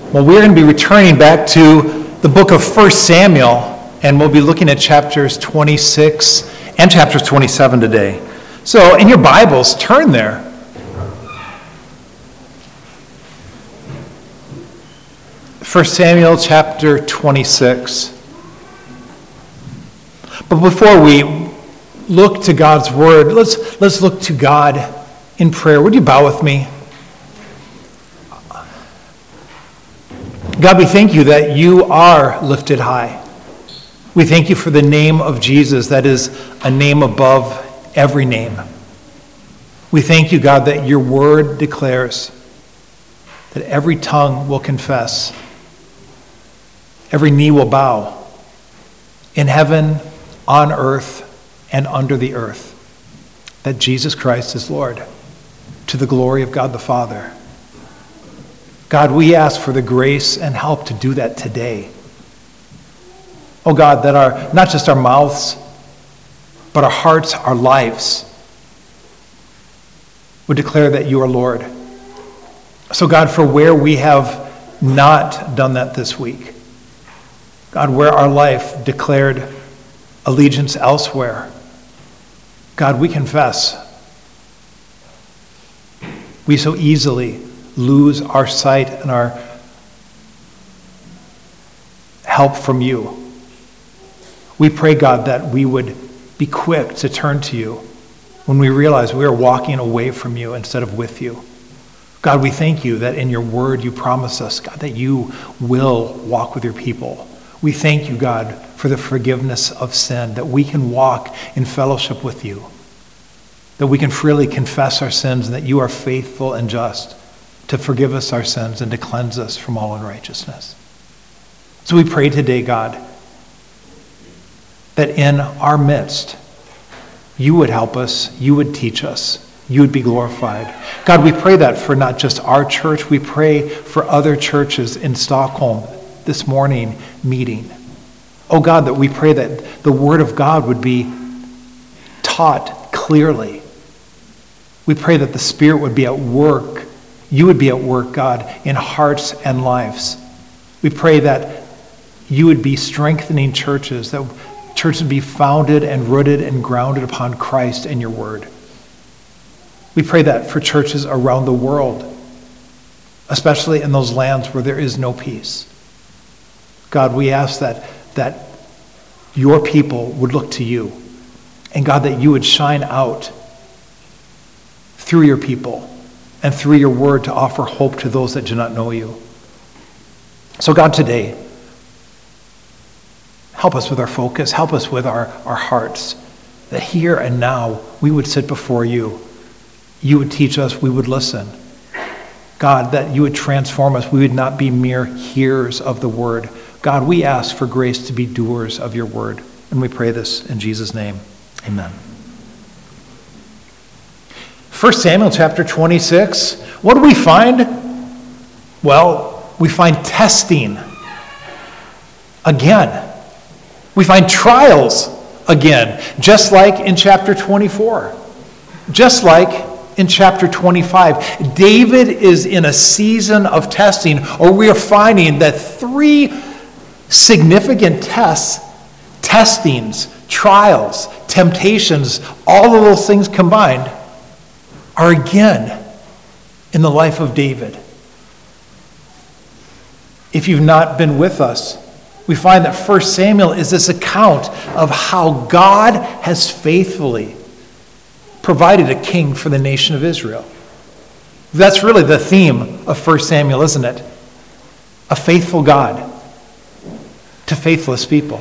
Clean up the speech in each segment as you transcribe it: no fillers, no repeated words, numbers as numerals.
Well, we're going to be returning back to the book of 1 Samuel, and we'll be looking at chapters 26 and chapters 27 today. So, in your Bibles, turn there. First Samuel chapter 26. But before we look to God's word, let's look to God in prayer. Would you bow with me? God, we thank you that you are lifted high. We thank you for the name of Jesus, that is a name above every name. We thank you, God, that your word declares that every tongue will confess, every knee will bow, in heaven, on earth, and under the earth, that Jesus Christ is Lord, to the glory of God the Father. God, we ask for the grace and help to do that today. Oh God, that not just our mouths, but our hearts, our lives, would declare that you are Lord. So God, for where we have not done that this week, God, where our life declared allegiance elsewhere, God, we confess we so easily lose our sight and our help from you. We pray, God, that we would be quick to turn to you when we realize we are walking away from you instead of with you. God, we thank you that in your word you promise us, God, that you will walk with your people. We thank you, God, for the forgiveness of sin, that we can walk in fellowship with you, that we can freely confess our sins, and that you are faithful and just to forgive us our sins and to cleanse us from all unrighteousness. So we pray today, God, that in our midst, you would help us, you would teach us, you would be glorified. God, we pray that for not just our church, we pray for other churches in Stockholm this morning meeting. Oh God, that we pray that the word of God would be taught clearly. We pray that the Spirit would be at work. You would be at work, God, in hearts and lives. We pray that you would be strengthening churches, that churches would be founded and rooted and grounded upon Christ and your word. We pray that for churches around the world, especially in those lands where there is no peace. God, we ask that your people would look to you, and God, that you would shine out through your people and through your word to offer hope to those that do not know you. So God, today, help us with our focus, help us with our hearts, that here and now we would sit before you. You would teach us, we would listen. God, that you would transform us, we would not be mere hearers of the word. God, we ask for grace to be doers of your word, and we pray this in Jesus' name. Amen. 1 Samuel chapter 26, what do we find? Well, we find testing again. We find trials again, just like in chapter 24. Just like in chapter 25. David is in a season of testing, or we are finding that three significant testings, trials, temptations, all of those things combined are again in the life of David. If you've not been with us, we find that 1 Samuel is this account of how God has faithfully provided a king for the nation of Israel. That's really the theme of 1 Samuel, isn't it? A faithful God to faithless people.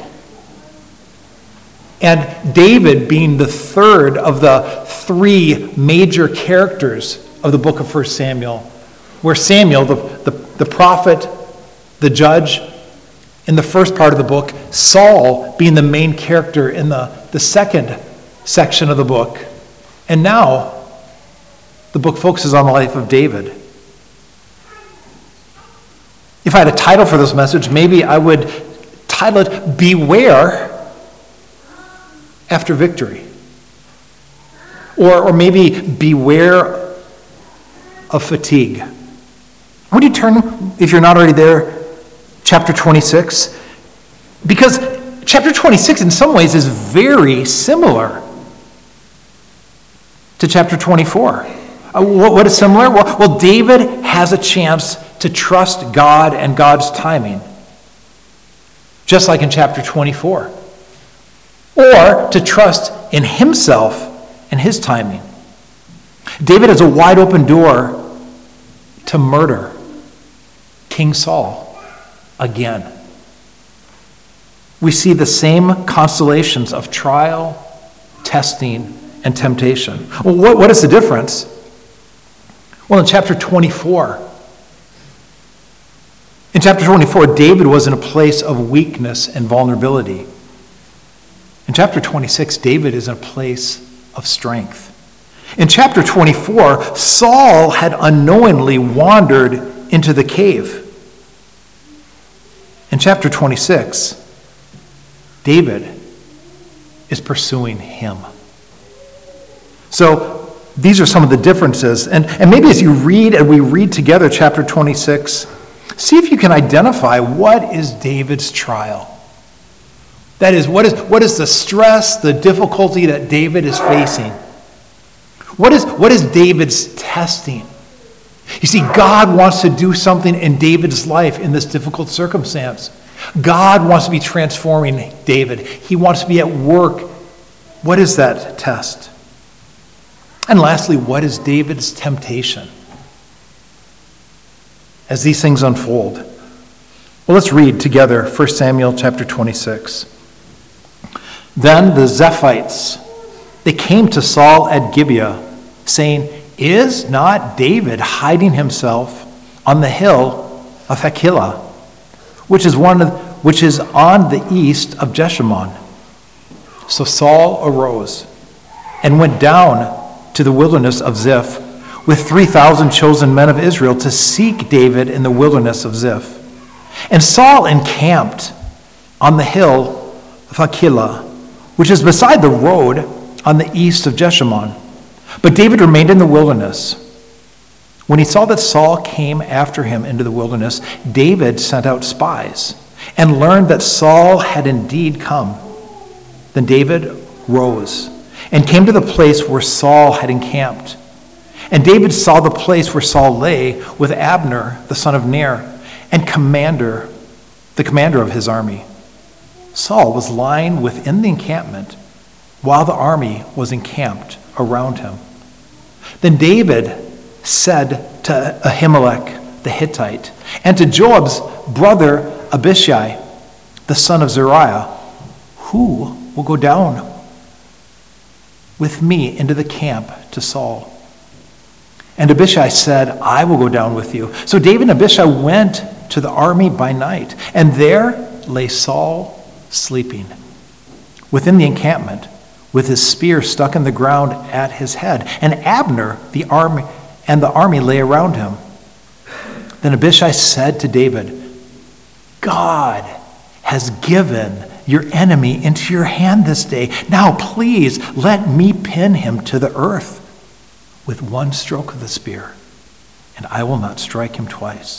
And David being the third of the three major characters of the book of 1 Samuel, where Samuel, the prophet, the judge, in the first part of the book, Saul being the main character in the second section of the book. And now, the book focuses on the life of David. If I had a title for this message, maybe I would title it, Beware After Victory. Or maybe Beware of Fatigue. Would you turn, if you're not already there, chapter 26? Because chapter 26 in some ways is very similar to chapter 24. What is similar? Well, David has a chance to trust God and God's timing, just like in chapter 24. Or to trust in himself and his timing. David has a wide open door to murder King Saul again. We see the same constellations of trial, testing, and temptation. Well, what is the difference? Well, in chapter 24, David was in a place of weakness and vulnerability. In chapter 26, David is in a place of strength. In chapter 24, Saul had unknowingly wandered into the cave. In chapter 26, David is pursuing him. So these are some of the differences. And maybe as you read and we read together chapter 26, see if you can identify what is David's trial. That is, what is the stress, the difficulty that David is facing? What is David's testing? You see, God wants to do something in David's life in this difficult circumstance. God wants to be transforming David. He wants to be at work. What is that test? And lastly, what is David's temptation? As these things unfold. Well, let's read together 1 Samuel chapter 26. Then the Zephites, they came to Saul at Gibeah, saying, "Is not David hiding himself on the hill of Hachilah, which is on the east of Jeshimon?" So Saul arose and went down to the wilderness of Ziph with 3,000 chosen men of Israel to seek David in the wilderness of Ziph. And Saul encamped on the hill of Hachilah, which is beside the road on the east of Jeshimon. But David remained in the wilderness. When he saw that Saul came after him into the wilderness, David sent out spies and learned that Saul had indeed come. Then David rose and came to the place where Saul had encamped. And David saw the place where Saul lay with Abner, the son of Ner, and the commander of his army. Saul was lying within the encampment while the army was encamped around him. Then David said to Ahimelech the Hittite and to Joab's brother Abishai, the son of Zeruiah, "Who will go down with me into the camp to Saul?" And Abishai said, "I will go down with you." So David and Abishai went to the army by night, and there lay Saul sleeping within the encampment, with his spear stuck in the ground at his head. And Abner, the army lay around him. Then Abishai said to David, "God has given your enemy into your hand this day. Now please let me pin him to the earth with one stroke of the spear, and I will not strike him twice."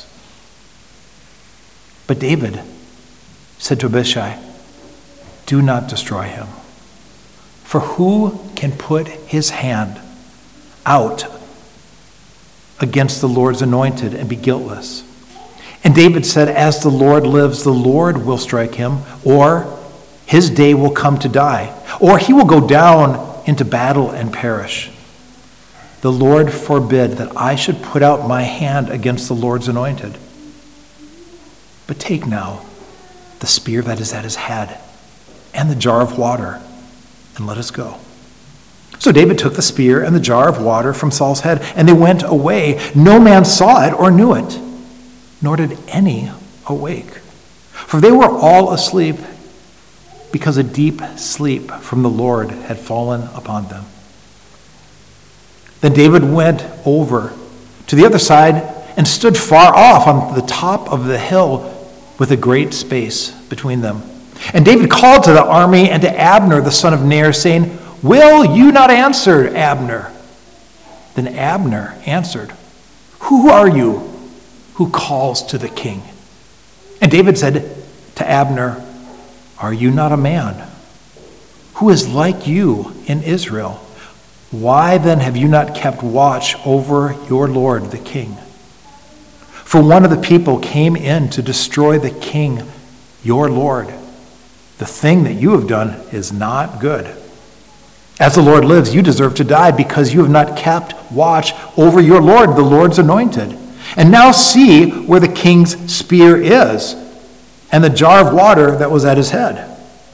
But David said to Abishai, "Do not destroy him. For who can put his hand out against the Lord's anointed and be guiltless?" And David said, "As the Lord lives, the Lord will strike him, or his day will come to die, or he will go down into battle and perish. The Lord forbid that I should put out my hand against the Lord's anointed. But take now the spear that is at his head and the jar of water, and let us go." So David took the spear and the jar of water from Saul's head, and they went away. No man saw it or knew it, nor did any awake. For they were all asleep, because a deep sleep from the Lord had fallen upon them. Then David went over to the other side and stood far off on the top of the hill with a great space between them. And David called to the army and to Abner, the son of Ner, saying, "Will you not answer, Abner?" Then Abner answered, "Who are you, who calls to the king. And David said to Abner, "Are you not a man who is like you in Israel? Why then have you not kept watch over your lord the king? For one of the people came in to destroy the king, your lord. The thing that you have done is not good. As the Lord lives, you deserve to die because you have not kept watch over your Lord, the Lord's anointed. And now see where the king's spear is and the jar of water that was at his head."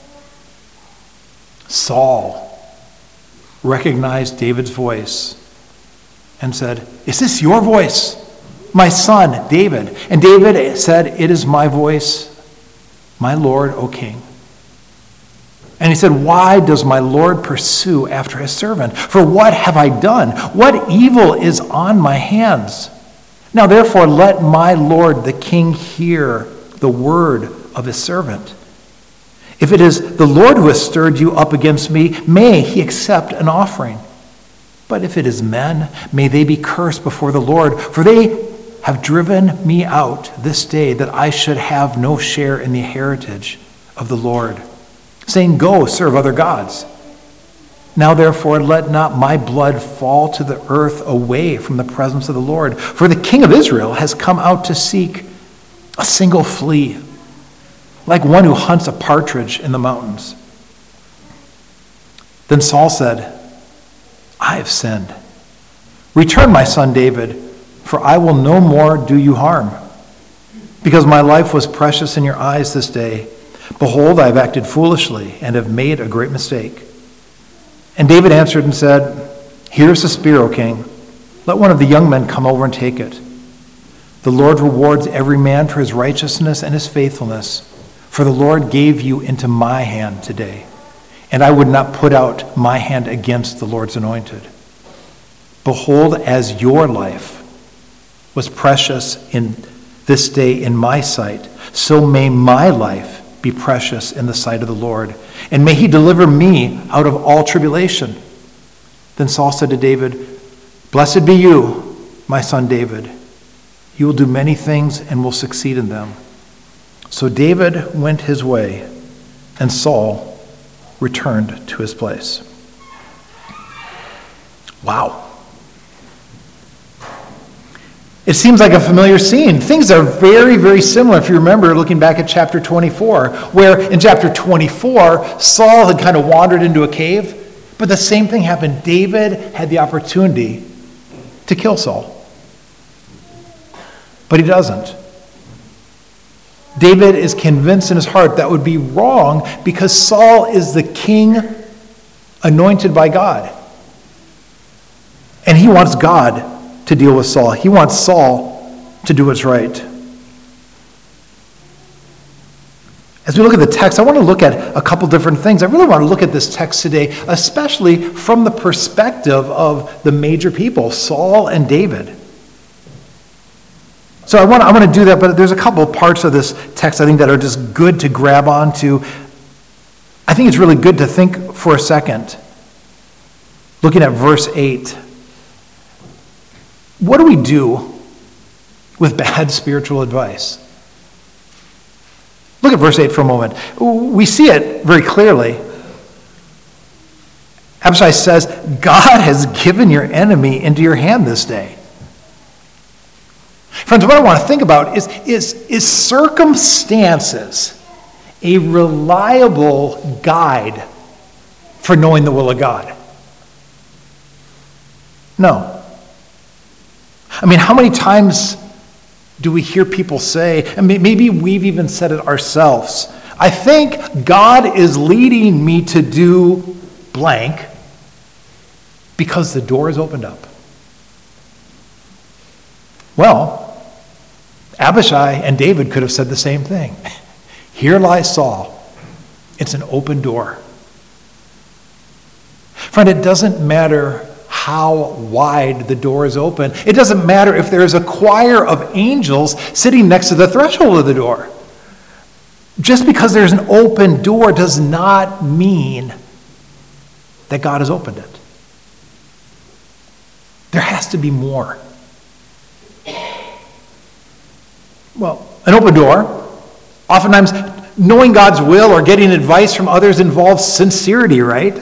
Saul recognized David's voice and said, "Is this your voice, my son David?" And David said, "It is my voice, my Lord, O king." And he said, "Why does my Lord pursue after his servant? For what have I done? What evil is on my hands? Now therefore let my Lord the king hear the word of his servant. If it is the Lord who has stirred you up against me, may he accept an offering. But if it is men, may they be cursed before the Lord, for they have driven me out this day that I should have no share in the heritage of the Lord, saying, 'Go, serve other gods.' Now therefore let not my blood fall to the earth away from the presence of the Lord, for the king of Israel has come out to seek a single flea, like one who hunts a partridge in the mountains." Then Saul said, "I have sinned. Return, my son David, for I will no more do you harm. Because my life was precious in your eyes this day. Behold, I have acted foolishly and have made a great mistake." And David answered and said, "Here is the spear, O king. Let one of the young men come over and take it. The Lord rewards every man for his righteousness and his faithfulness, for the Lord gave you into my hand today, and I would not put out my hand against the Lord's anointed. Behold, as your life was precious in this day in my sight, so may my life be precious in the sight of the Lord, and may he deliver me out of all tribulation." Then Saul said to David, "Blessed be you, my son David. You will do many things and will succeed in them." So David went his way, and Saul returned to his place. Wow. It seems like a familiar scene. Things are very, very similar if you remember looking back at chapter 24, where in chapter 24, Saul had kind of wandered into a cave, but the same thing happened. David had the opportunity to kill Saul, but he doesn't. David is convinced in his heart that would be wrong because Saul is the king anointed by God. And he wants God to deal with Saul. He wants Saul to do what's right. As we look at the text, I want to look at a couple different things. I really want to look at this text today, especially from the perspective of the major people, Saul and David. So I want to do that, but there's a couple parts of this text I think that are just good to grab onto. I think it's really good to think for a second, looking at verse 8. What do we do with bad spiritual advice? Look at verse 8 for a moment. We see it very clearly. Abishai says, "God has given your enemy into your hand this day." Friends, what I want to think about is circumstances a reliable guide for knowing the will of God? No. I mean, how many times do we hear people say, and maybe we've even said it ourselves, "I think God is leading me to do blank because the door is opened up." Well, Abishai and David could have said the same thing. Here lies Saul. It's an open door. Friend, it doesn't matter how wide the door is open. It doesn't matter if there is a choir of angels sitting next to the threshold of the door. Just because there's an open door does not mean that God has opened it. There has to be more. Well, an open door. Oftentimes, knowing God's will or getting advice from others involves sincerity, right?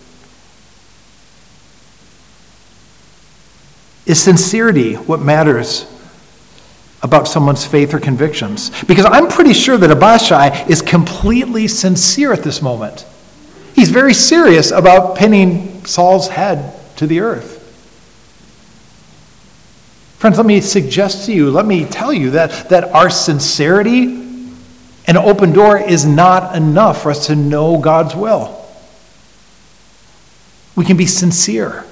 Is sincerity what matters about someone's faith or convictions? Because I'm pretty sure that Abishai is completely sincere at this moment. He's very serious about pinning Saul's head to the earth. Friends, let me suggest to you, let me tell you that our sincerity and open door is not enough for us to know God's will. We can be sincere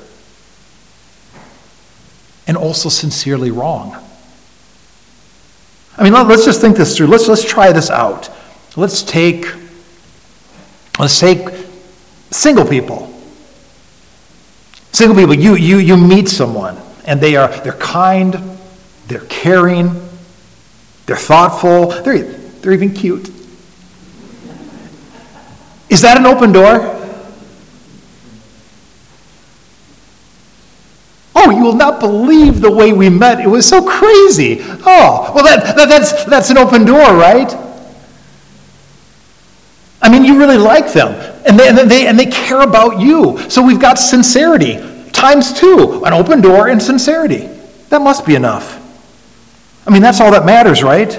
and also sincerely wrong. I mean, let's just think this through. Let's try this out. Let's take single people. Single people, you meet someone, and they're kind, they're caring, they're thoughtful, they're even cute. Is that an open door? Oh, you will not believe the way we met. It was so crazy. Oh, well, that's an open door, right? I mean, you really like them, and they care about you. So we've got sincerity times two, an open door and sincerity. That must be enough. I mean, that's all that matters, right?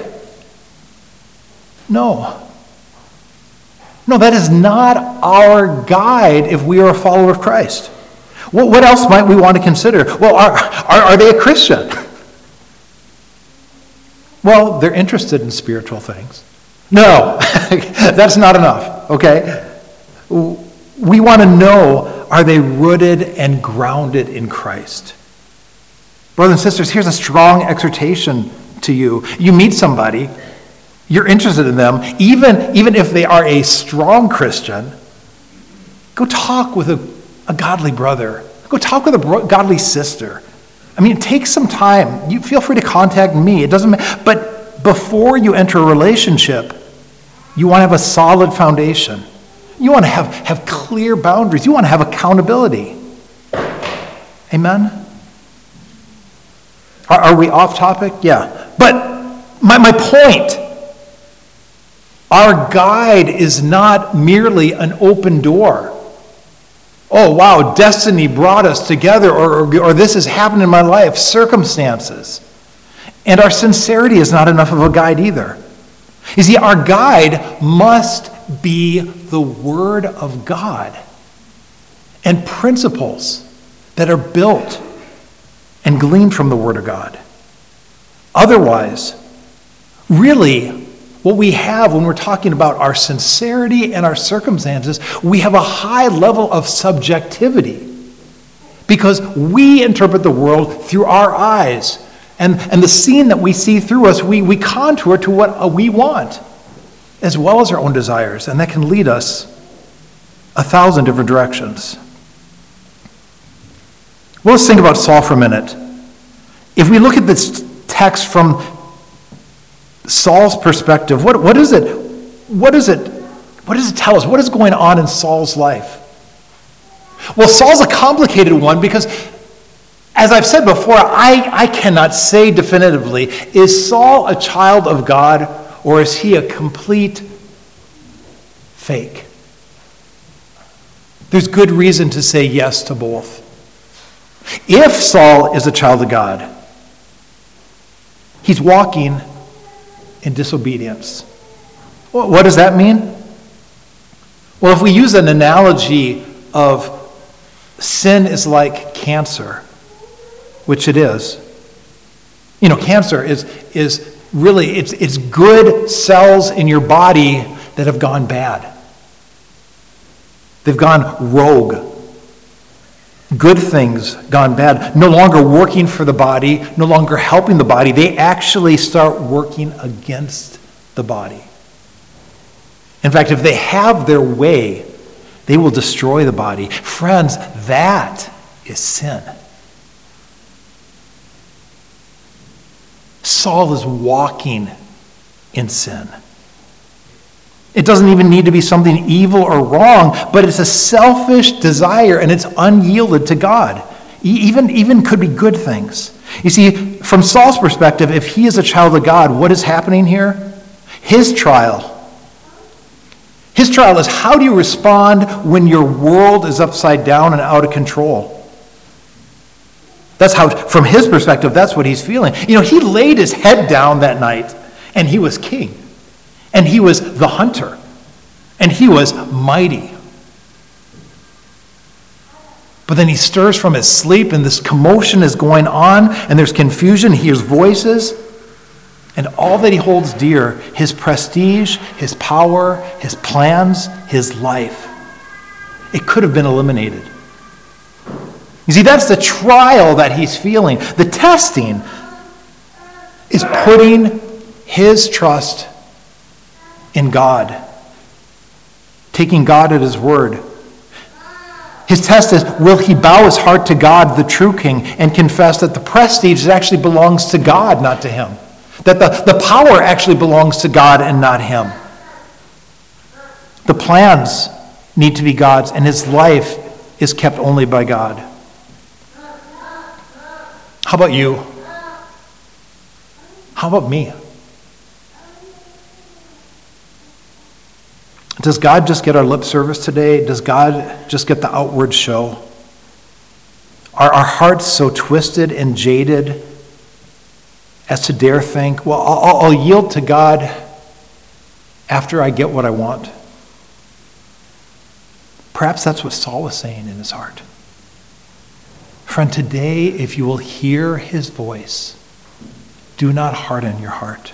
No, that is not our guide if we are a follower of Christ. What else might we want to consider? Well, are they a Christian? Well, they're interested in spiritual things. No, that's not enough, okay? We want to know, are they rooted and grounded in Christ? Brothers and sisters, here's a strong exhortation to you. You meet somebody, you're interested in them, even if they are a strong Christian, go talk with a godly brother. Go talk with a godly sister. I mean, take some time. You feel free to contact me. It doesn't matter. But before you enter a relationship, you want to have a solid foundation. You want to have clear boundaries. You want to have accountability. Amen? Are we off topic? Yeah. But my point, our guide is not merely an open door. Oh, wow, destiny brought us together, or this has happened in my life, circumstances. And our sincerity is not enough of a guide either. You see, our guide must be the Word of God and principles that are built and gleaned from the Word of God. Otherwise, really, what we have when we're talking about our sincerity and our circumstances, we have a high level of subjectivity because we interpret the world through our eyes. And the scene that we see through us, we contour to what we want, as well as our own desires. And that can lead us 1,000 different directions. Well, let's think about Saul for a minute. If we look at this text from Saul's perspective, what does it tell us? What is going on in Saul's life? Well, Saul's a complicated one because, as I've said before, I cannot say definitively, is Saul a child of God or is he a complete fake? There's good reason to say yes to both. If Saul is a child of God, he's walking in disobedience. Well, what does that mean? Well, if we use an analogy of sin is like cancer, which it is. You know, cancer is really, it's good cells in your body that have gone bad. They've gone rogue. Good things gone bad, no longer working for the body, no longer helping the body. They actually start working against the body. In fact, if they have their way, they will destroy the body. Friends, that is sin. Saul is walking in sin. It doesn't even need to be something evil or wrong, but it's a selfish desire and it's unyielded to God. Even could be good things. You see, from Saul's perspective, if he is a child of God, what is happening here? His trial. His trial is, how do you respond when your world is upside down and out of control? That's how, from his perspective, that's what he's feeling. You know, he laid his head down that night, and he was king. And he was the hunter. And he was mighty. But then he stirs from his sleep, and this commotion is going on, and there's confusion. He hears voices. And all that he holds dear, his prestige, his power, his plans, his life, it could have been eliminated. You see, that's the trial that he's feeling. The testing is putting his trust in God, taking God at his word. His test is, will he bow his heart to God, the true king, and confess that the prestige actually belongs to God, not to him? That the power actually belongs to God and not him. The plans need to be God's, and his life is kept only by God. How about you? How about me? Does God just get our lip service today? Does God just get the outward show? Are our hearts so twisted and jaded as to dare think, well, I'll yield to God after I get what I want? Perhaps that's what Saul was saying in his heart. Friend, today, if you will hear his voice, do not harden your heart.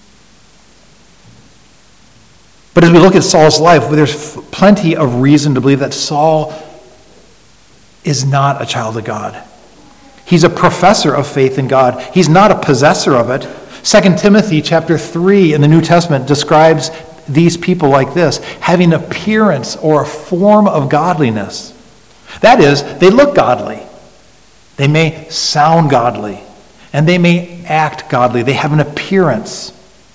But as we look at Saul's life, there's plenty of reason to believe that Saul is not a child of God. He's a professor of faith in God. He's not a possessor of it. 2 Timothy chapter 3 in the New Testament describes these people like this, having appearance or a form of godliness. That is, they look godly. They may sound godly. And they may act godly. They have an appearance.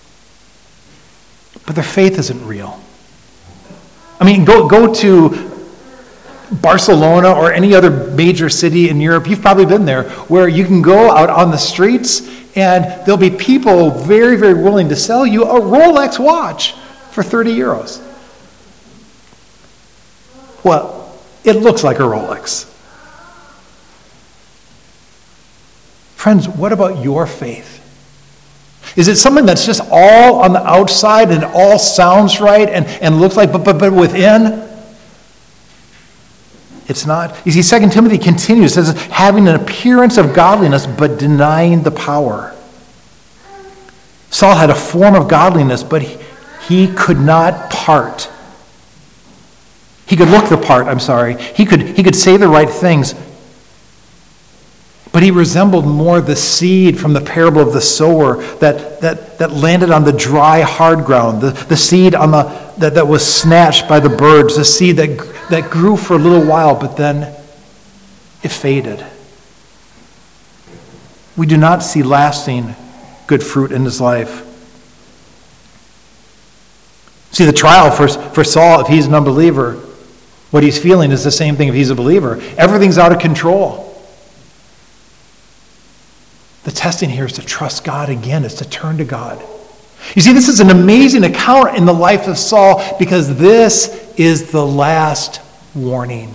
But their faith isn't real. I mean, go to Barcelona or any other major city in Europe. You've probably been there, where you can go out on the streets and there'll be people very, very willing to sell you a Rolex watch for 30 euros. Well, it looks like a Rolex. Friends, what about your faith? Is it something that's just all on the outside and it all sounds right and looks like, but within, it's not? You see, 2 Timothy continues, says, having an appearance of godliness, but denying the power. Saul had a form of godliness, but he could not part. He could look the part, He could say the right things, but he resembled more the seed from the parable of the sower that landed on the dry, hard ground, the seed on that was snatched by the birds, the seed that grew for a little while, but then it faded. We do not see lasting good fruit in his life. See, the trial for Saul, if he's an unbeliever, what he's feeling is the same thing if he's a believer. Everything's out of control. The testing here is to trust God again, is to turn to God. You see, this is an amazing account in the life of Saul because this is the last warning.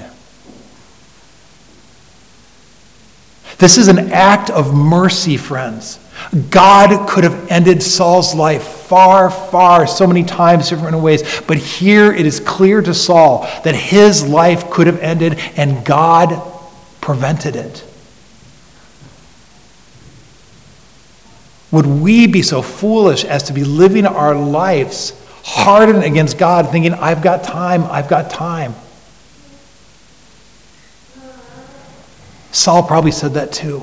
This is an act of mercy, friends. God could have ended Saul's life far, so many times, different ways. But here it is clear to Saul that his life could have ended and God prevented it. Would we be so foolish as to be living our lives hardened against God, thinking, I've got time. Saul probably said that too.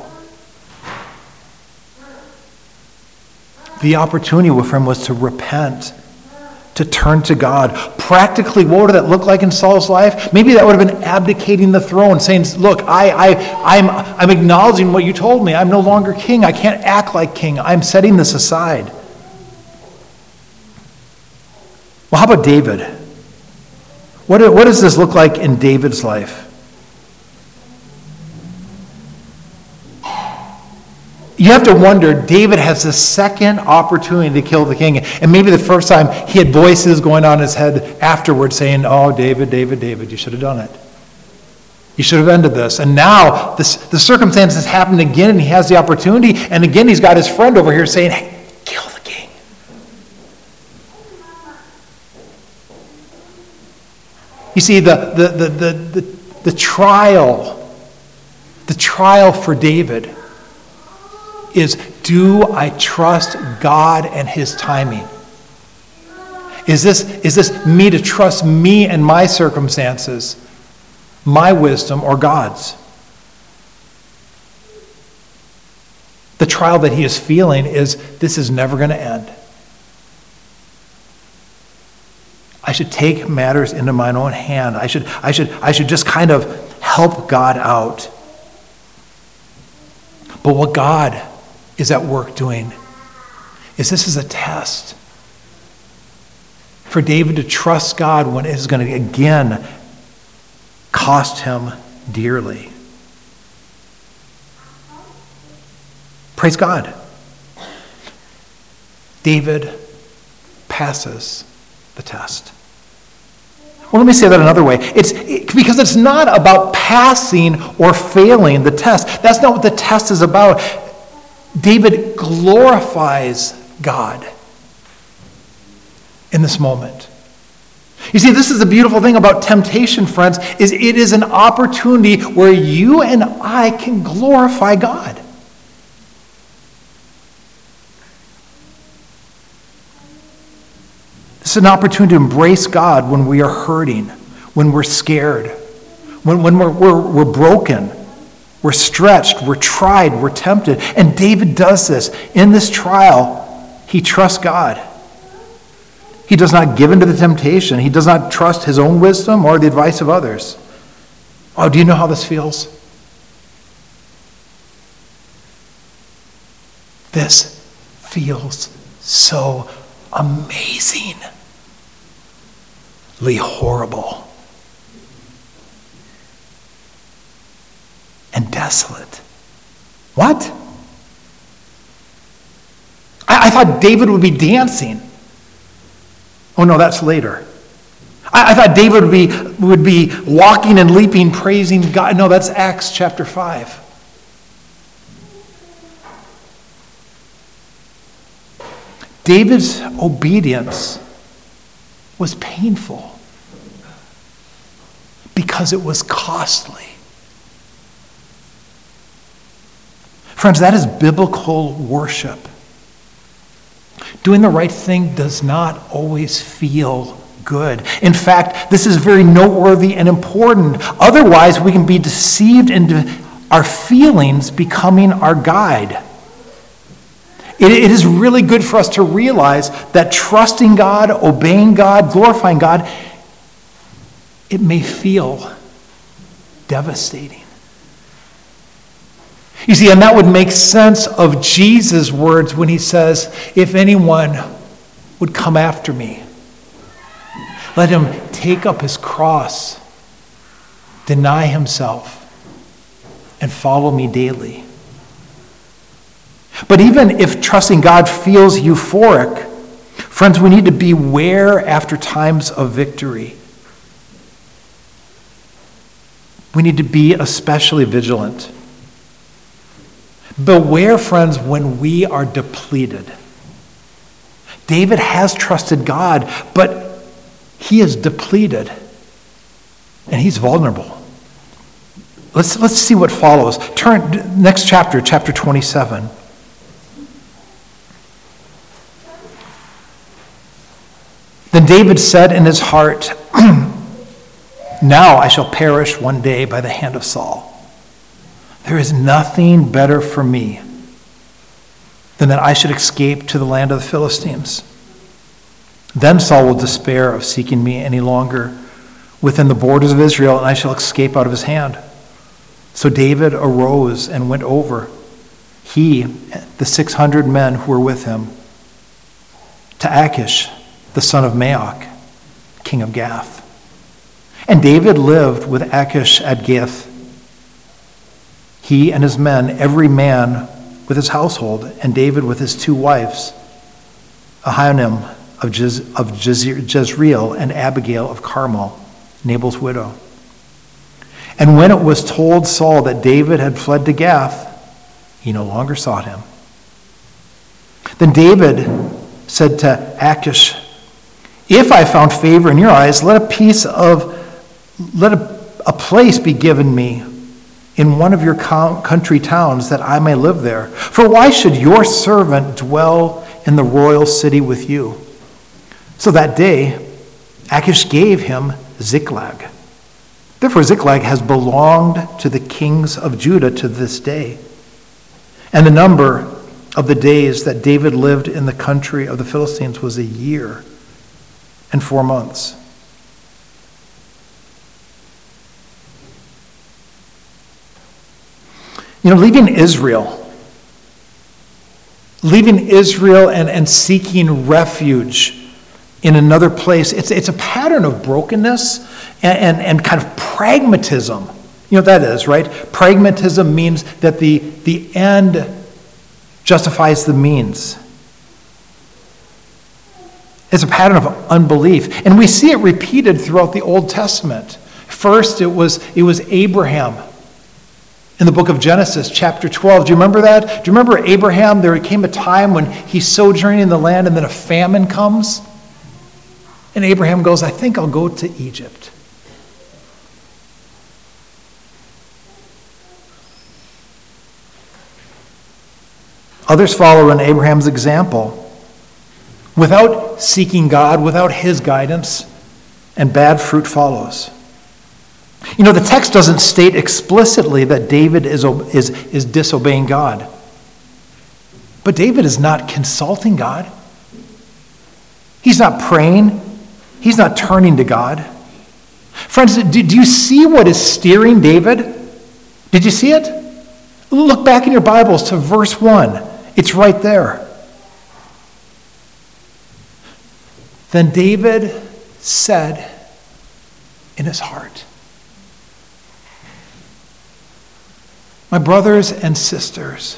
The opportunity for him was to repent, to turn to God. Practically, what would that look like in Saul's life? Maybe that would have been abdicating the throne, saying, look, I'm acknowledging what you told me. I'm no longer king. I can't act like king. I'm setting this aside. Well, how about David? What does this look like in David's life? You have to wonder, David has the second opportunity to kill the king. And maybe the first time he had voices going on in his head afterwards saying, oh, David, you should have done it. You should have ended this. And now the circumstances happen again and he has the opportunity. And again, he's got his friend over here saying, hey, kill the king. You see, the trial for David is, do I trust God and his timing? Is this me to trust me and my circumstances, my wisdom, or God's? The trial that he is feeling is, this is never going to end. I should take matters into mine own hand. I should just kind of help God out. But what God is at work doing is, this is a test for David to trust God when it is going to again cost him dearly. Praise God. David passes the test. Well, let me say that another way. Because it's not about passing or failing the test. That's not what the test is about. David glorifies God in this moment. You see, this is the beautiful thing about temptation, friends, is it is an opportunity where you and I can glorify God. It's an opportunity to embrace God when we are hurting, when we're scared, when we're broken, we're stretched, we're tried, we're tempted. And David does this. In this trial, he trusts God. He does not give in to the temptation. He does not trust his own wisdom or the advice of others. Oh, do you know how this feels? This feels so amazingly horrible and desolate. What? I thought David would be dancing. Oh no, that's later. I thought David would be walking and leaping, praising God. No, that's Acts chapter 5. David's obedience was painful because it was costly. Friends, that is biblical worship. Doing the right thing does not always feel good. In fact, this is very noteworthy and important. Otherwise, we can be deceived into our feelings becoming our guide. It is really good for us to realize that trusting God, obeying God, glorifying God, it may feel devastating. You see, and that would make sense of Jesus' words when he says, if anyone would come after me, let him take up his cross, deny himself, and follow me daily. But even if trusting God feels euphoric, friends, we need to beware after times of victory. We need to be especially vigilant. Beware, friends, when we are depleted. David has trusted God, but he is depleted, and he's vulnerable. Let's see what follows. Turn next chapter 27. Then David said in his heart, now I shall perish one day by the hand of Saul. There is nothing better for me than that I should escape to the land of the Philistines. Then Saul will despair of seeking me any longer within the borders of Israel, and I shall escape out of his hand. So David arose and went over, he, the 600 men who were with him, to Achish, the son of Maoch, king of Gath. And David lived with Achish at Gath, he and his men, every man with his household, and David with his 2 wives, Ahinoam of Jezreel and Abigail of Carmel, Nabal's widow. And when it was told Saul that David had fled to Gath, he no longer sought him. Then David said to Achish, "If I found favor in your eyes, let a place be given me in one of your country towns that I may live there. For why should your servant dwell in the royal city with you?" So that day, Achish gave him Ziklag. Therefore, Ziklag has belonged to the kings of Judah to this day. And the number of the days that David lived in the country of the Philistines was 1 year and 4 months. Leaving Israel and seeking refuge in another place, it's a pattern of brokenness and kind of pragmatism. You know what that is, right? Pragmatism means that the end justifies the means. It's a pattern of unbelief. And we see it repeated throughout the Old Testament. First, it was Abraham in the book of Genesis, chapter 12. Do you remember that? Do you remember Abraham? There came a time when he's sojourning in the land and then a famine comes. And Abraham goes, "I think I'll go to Egypt." Others follow in Abraham's example without seeking God, without his guidance, and bad fruit follows. The text doesn't state explicitly that David is disobeying God. But David is not consulting God. He's not praying. He's not turning to God. Friends, do you see what is steering David? Did you see it? Look back in your Bibles to verse 1. It's right there. Then David said in his heart, "My brothers and sisters,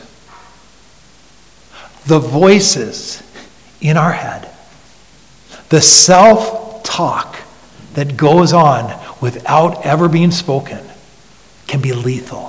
the voices in our head, the self-talk that goes on without ever being spoken can be lethal."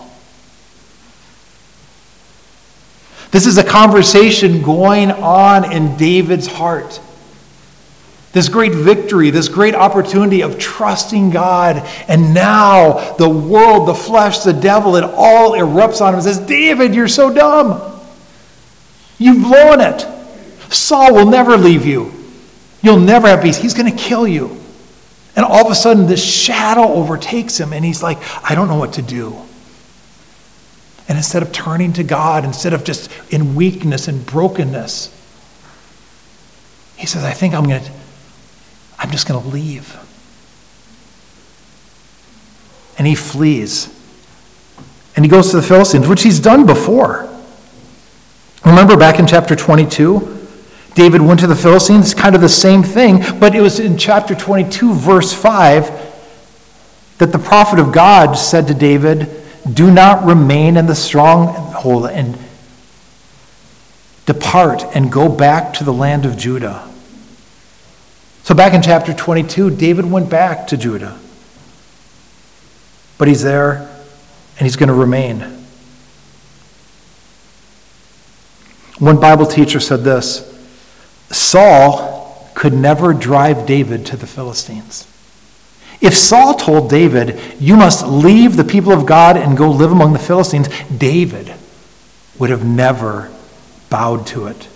This is a conversation going on in David's heart. This great victory, this great opportunity of trusting God. And now the world, the flesh, the devil, it all erupts on him and says, "David, you're so dumb. You've blown it. Saul will never leave you. You'll never have peace. He's going to kill you." And all of a sudden, this shadow overtakes him, and he's like, "I don't know what to do." And instead of turning to God, instead of just in weakness and brokenness, he says, I think I'm just going to leave. And he flees. And he goes to the Philistines, which he's done before. Remember back in chapter 22, David went to the Philistines, kind of the same thing, but it was in chapter 22, verse 5, that the prophet of God said to David, "Do not remain in the stronghold and depart and go back to the land of Judah." So back in chapter 22, David went back to Judah. But he's there and he's going to remain. One Bible teacher said this: Saul could never drive David to the Philistines. If Saul told David, "You must leave the people of God and go live among the Philistines," David would have never bowed to it.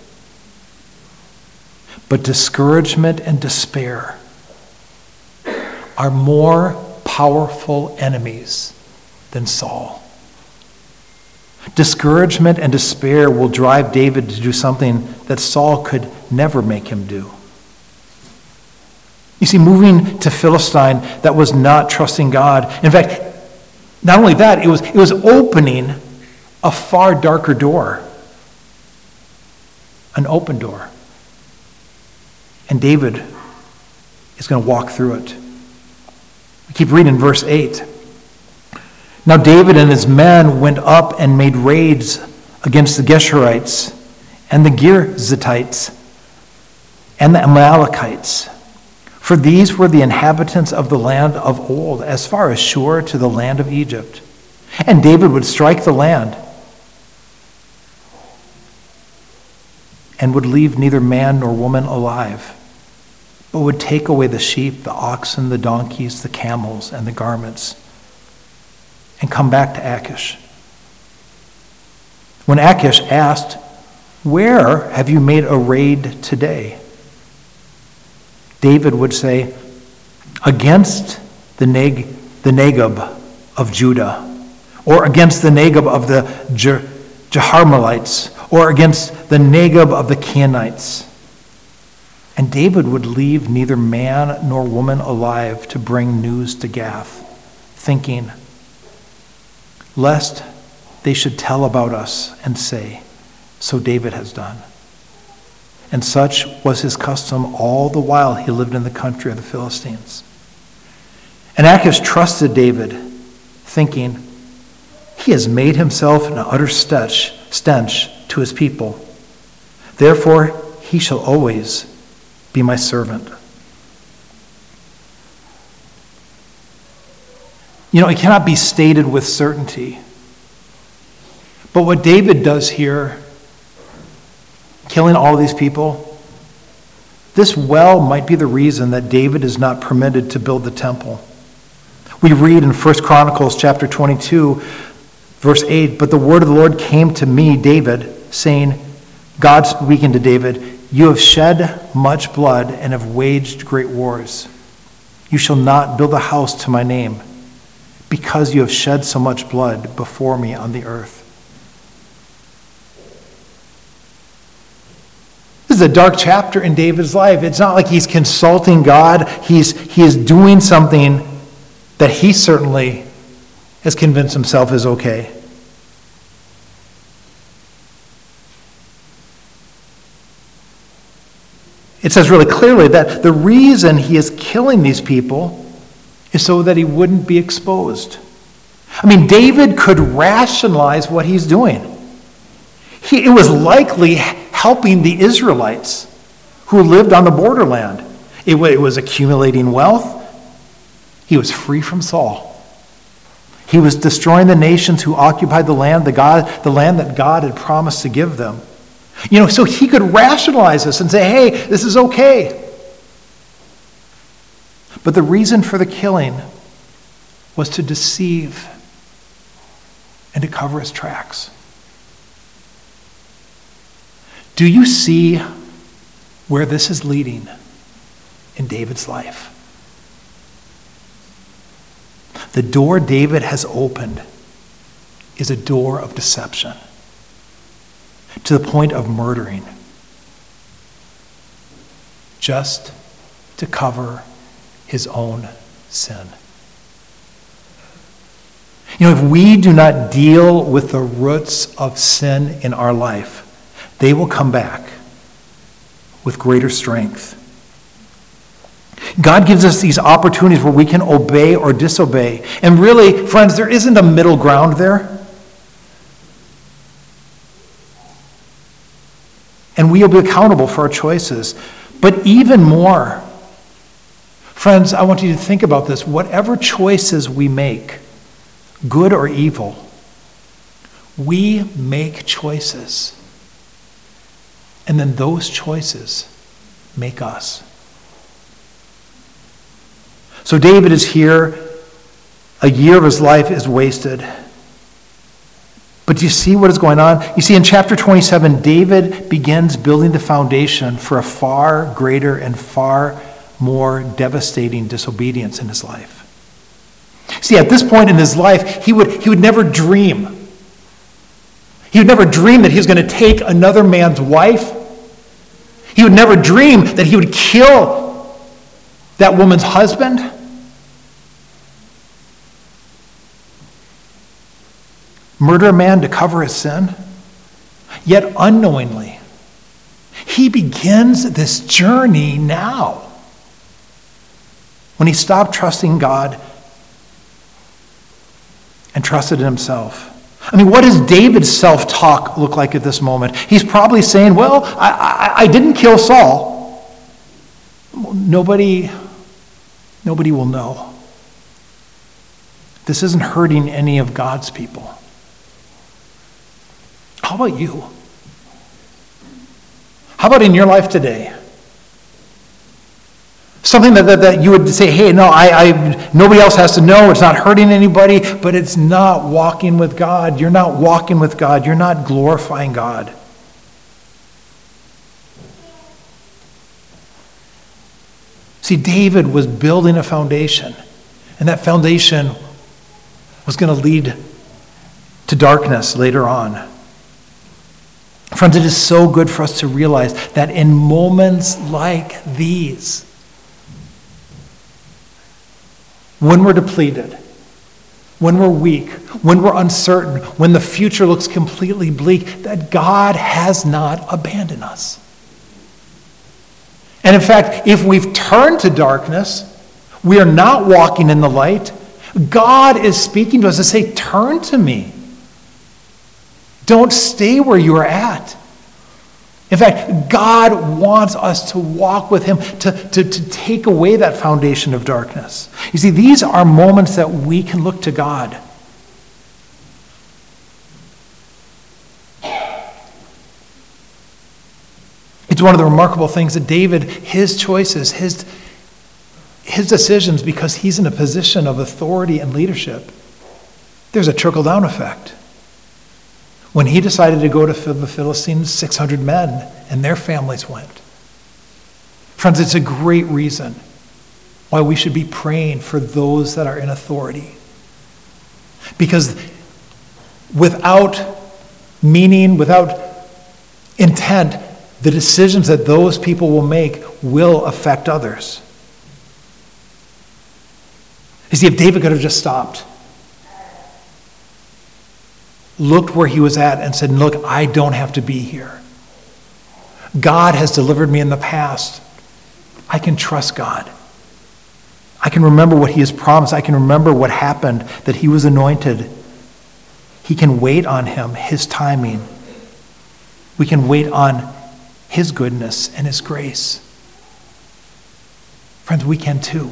But discouragement and despair are more powerful enemies than Saul. Discouragement and despair will drive David to do something that Saul could never make him do. You see, moving to Philistine, that was not trusting God. In fact, not only that, it was opening a far darker door. An open door. And David is going to walk through it. We keep reading verse 8. Now David and his men went up and made raids against the Geshurites and the Girzitites and the Amalekites. For these were the inhabitants of the land of old, as far as Shur to the land of Egypt. And David would strike the land and would leave neither man nor woman alive, but would take away the sheep, the oxen, the donkeys, the camels, and the garments, and come back to Achish. When Achish asked, "Where have you made a raid today?" David would say, "Against the Negeb of Judah, or against the Negeb of the Jerahmeelites, or against the Negeb of the Canaanites." And David would leave neither man nor woman alive to bring news to Gath, thinking, lest they should tell about us and say, "So David has done." And such was his custom all the while he lived in the country of the Philistines. And Achish trusted David, thinking, "He has made himself an utter stench to his people. Therefore he shall always be my servant." It cannot be stated with certainty. But what David does here, killing all these people, this well might be the reason that David is not permitted to build the temple. We read in 1 Chronicles chapter 22, verse 8, "But the word of the Lord came to me, David, saying," God speaking to David, "You have shed much blood and have waged great wars. You shall not build a house to my name, because you have shed so much blood before me on the earth." This is a dark chapter in David's life. It's not like he's consulting God. He is doing something that he certainly has convinced himself is okay. It says really clearly that the reason he is killing these people is so that he wouldn't be exposed. David could rationalize what he's doing. It was likely helping the Israelites who lived on the borderland. It was accumulating wealth. He was free from Saul. He was destroying the nations who occupied the land that God had promised to give them. So he could rationalize this and say, "Hey, this is okay." But the reason for the killing was to deceive and to cover his tracks. Do you see where this is leading in David's life? The door David has opened is a door of deception, to the point of murdering, just to cover his own sin. If we do not deal with the roots of sin in our life, they will come back with greater strength. God gives us these opportunities where we can obey or disobey. And really, friends, there isn't a middle ground there. And we will be accountable for our choices. But even more, friends, I want you to think about this. Whatever choices we make, good or evil, we make choices. And then those choices make us. So David is here. A year of his life is wasted. But do you see what is going on? You see, in chapter 27, David begins building the foundation for a far greater and far more devastating disobedience in his life. See, at this point in his life, he would never dream. He would never dream that he was going to take another man's wife. He would never dream that he would kill that woman's husband. Murder a man to cover his sin. Yet unknowingly, he begins this journey now. When he stopped trusting God and trusted in himself. I mean, what does David's self-talk look like at this moment? He's probably saying, well, I didn't kill Saul. Nobody will know. This isn't hurting any of God's people. How about you? How about in your life today? Something that you would say, hey, no, nobody else has to know. It's not hurting anybody, but it's not walking with God. You're not walking with God. You're not glorifying God. See, David was building a foundation, and that foundation was going to lead to darkness later on. Friends, it is so good for us to realize that in moments like these, when we're depleted, when we're weak, when we're uncertain, when the future looks completely bleak, that God has not abandoned us. And in fact, if we've turned to darkness, we are not walking in the light, God is speaking to us to say, turn to me. Don't stay where you are at. In fact, God wants us to walk with him, to take away that foundation of darkness. You see, these are moments that we can look to God. It's one of the remarkable things that David, his choices, his decisions, because he's in a position of authority and leadership, there's a trickle-down effect. When he decided to go to the Philistines, 600 men and their families went. Friends, it's a great reason why we should be praying for those that are in authority. Because without meaning, without intent, the decisions that those people will make will affect others. You see, if David could have just stopped, looked where he was at and said, look, I don't have to be here. God has delivered me in the past. I can trust God. I can remember what he has promised. I can remember what happened, that he was anointed. He can wait on him, his timing. We can wait on his goodness and his grace. Friends, we can too.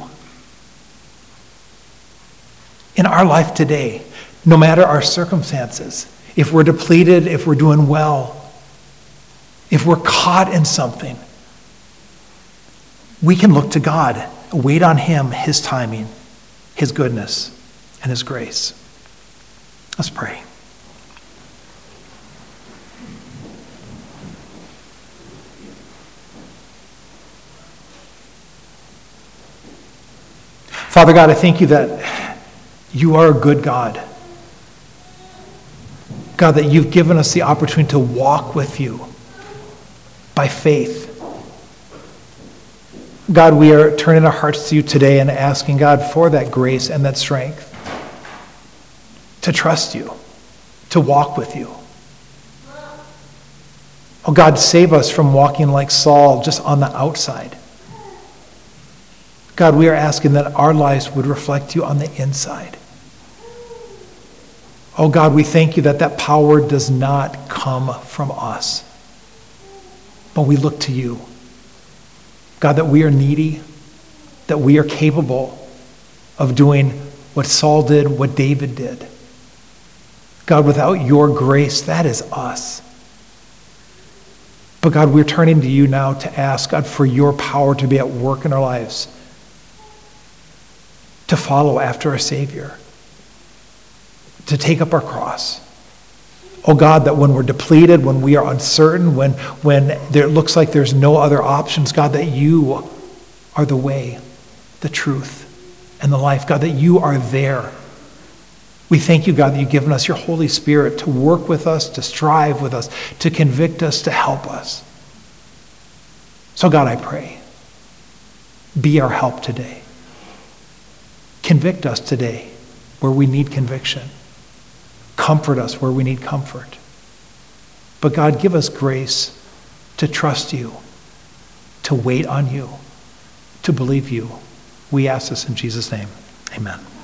In our life today, no matter our circumstances, if we're depleted, if we're doing well, if we're caught in something, we can look to God, wait on him, his timing, his goodness, and his grace. Let's pray. Father God, I thank you that you are a good God. God, that you've given us the opportunity to walk with you by faith. God, we are turning our hearts to you today and asking God for that grace and that strength to trust you, to walk with you. Oh God, save us from walking like Saul just on the outside. God, we are asking that our lives would reflect you on the inside. Oh God, we thank you that that power does not come from us, but we look to you. God, that we are needy, that we are capable of doing what Saul did, what David did. God, without your grace, that is us. But God, we're turning to you now to ask, God, for your power to be at work in our lives, to follow after our Savior, to take up our cross. Oh God, that when we're depleted, when we are uncertain, when it looks like there's no other options, God, that you are the way, the truth, and the life. God, that you are there. We thank you, God, that you've given us your Holy Spirit to work with us, to strive with us, to convict us, to help us. So God, I pray, be our help today. Convict us today where we need conviction. Comfort us where we need comfort. But God, give us grace to trust you, to wait on you, to believe you. We ask this in Jesus' name. Amen.